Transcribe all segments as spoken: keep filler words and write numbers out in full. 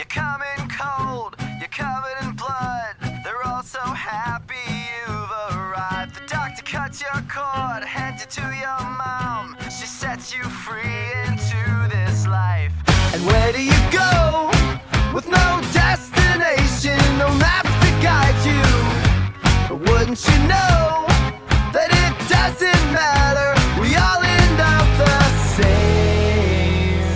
come in cold, you're covered in blood. They're all so happy you've arrived. The doctor cuts your cord, hands you to your mom. She sets you free into this life. And where do you go? With no destination, no maps to guide you. But wouldn't you know that it doesn't matter? We all end up the same.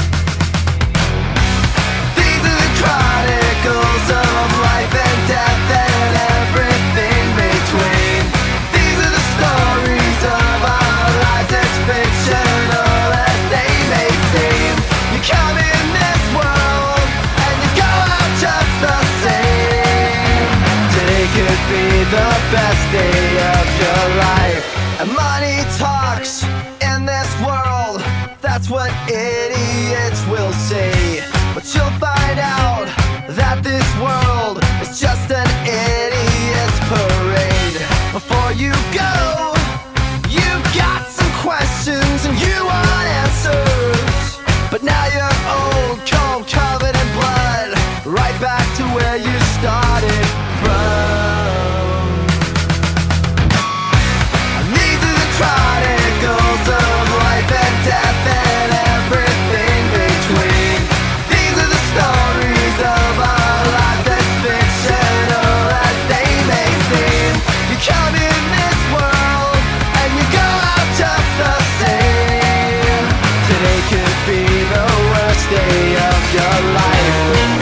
These are the chronicles of life and death and everything between. These are the stories of our lives as fictional as they may seem. You come in this world and you go out just the same. Today could be the best day of your life. And money talks in this world, that's what idiots will say. But you'll find out that this world is just an idiot's parade. Before you go, you've got some questions and you want answers. But now you're old, cold, covered in blood, right back to where you started from. These are the chronicles of life and death and everything between. These are the stories of our lives as fictional as they may seem. You come in this world and you go out just the same. Today could be the worst day of your life.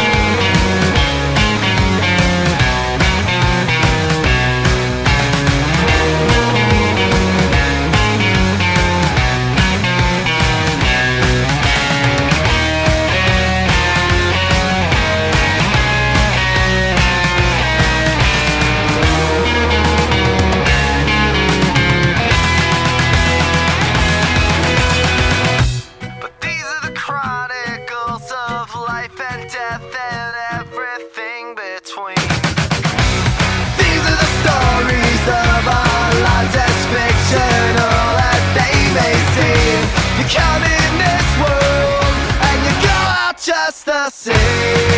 But these are the chronicles of life and death and everything between. These are the stories of our lives as fictional as they may seem. You come in this world and you go out just the same.